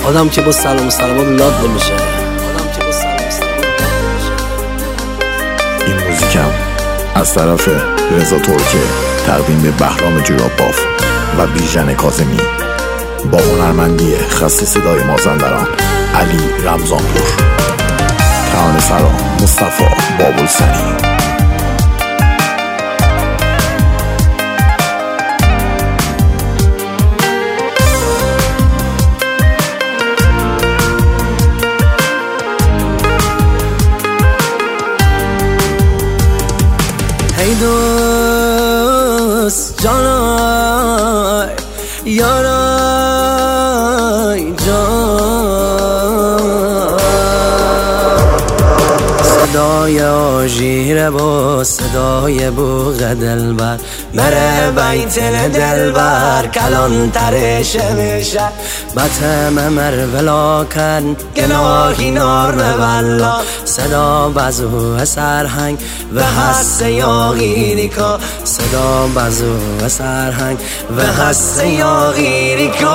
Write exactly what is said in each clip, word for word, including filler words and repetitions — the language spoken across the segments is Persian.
آدم که با سلام و سلامات لاد نمیشه، آدم که با سلام و سلامات لاد نمیشه. این موزیکم از طرف رضا ترکه تقدیم به بهرام جوراباف و بیژن کاظمی با هنرمندی خسته صدای مازندران علی رمضانپور. ترانه سرا مصطفی بابلسری. ای دوست جانای یارای جان، صدای آژیر با صدای بوغ دلبر مره بیتن دلبر کلان ترش میشه بطم مرولا کن گناهی نار نوالا صدا بزو سرهنگ و حس یاغیری کا صدا بزو سرهنگ و حس یاغیری کا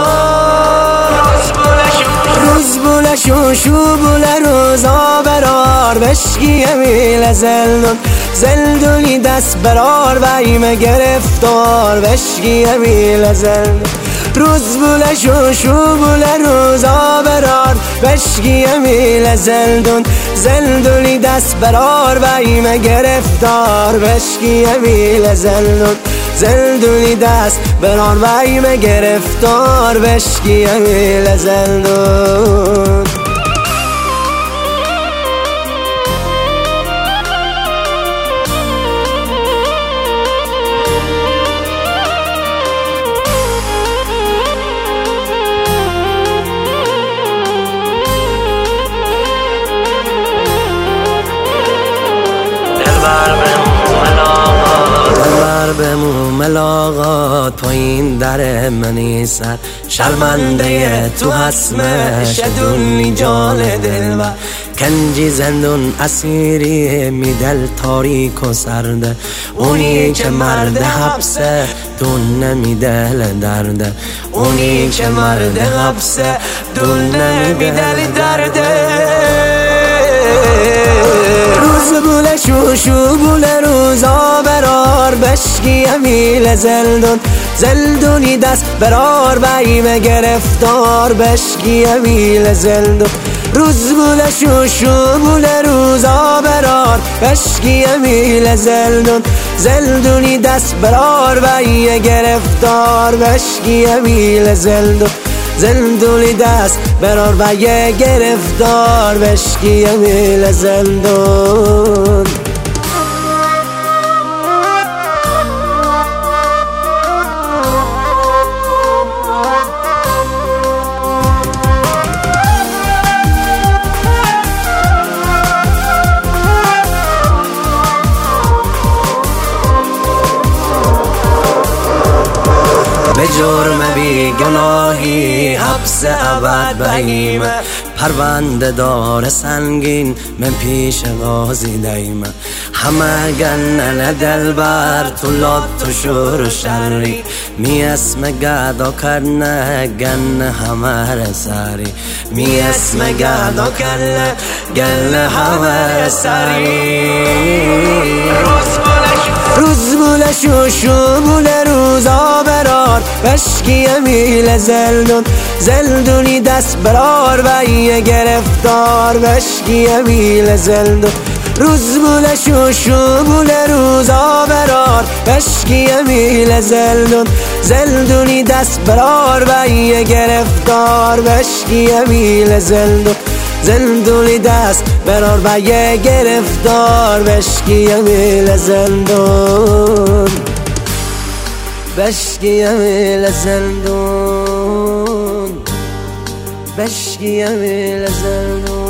روز بوله شو شو بوله روزا برار بشکی امیل زلدون زلدونی دست برار و ایم گرفتار بشکی امیل زلدون روز بوله شو شو بوله روزا برار بشکی امیل زلدون زلدونی دست برار و ایم گرفتار بشکی امیل زلدون زلدونی دست برار و ایم گرفتار بشکی امیل زلدون. بمو ملاقات پایین در منی سر شرمنده تو حسمه شدونی جان دل و کنجی زندون اسیری می دل تاریک و سرده اونی که مرد حبسه دون نمی دل درده اونی که مرد حبسه دون نمی دل درده روز بوله شو شو بوله روزا برار بشکی امیل زلدون زلدونی دست برار بیم گرفتار بشکی امیل زلدون روز بوله شو شو بوله روزا برار بشکی امیل زلدون زلدونی دست برار بیم گرفتار بشکی امیل زلدون زلدونی دست برار و یه گرفتار بشکی امیل زلدون. به جرم بی گناهی حبس ابد بهیمه پرونده دار سنگین من پیش قاضی دیمه همه گنن دلبر تو لات تو شور و شری می اسم گدا کرنه گن همه رساری می اسم گدا کرنه گن همه رساری روز بوله شو شو بوله روزا برار بشکی امیل زلدون زلدونی دست برار و یه گرفتار بشکی امیل زلدون روز بوله شو شو بوله روزا برار بشکی امیل زلدون زلدونی دست برار و یه گرفتار بشکی امیل زلدون زلدونی دست برار و یه گرفتار بشکی امیل زلدون بشکی امیل زلدون بشکی امیل زلدون.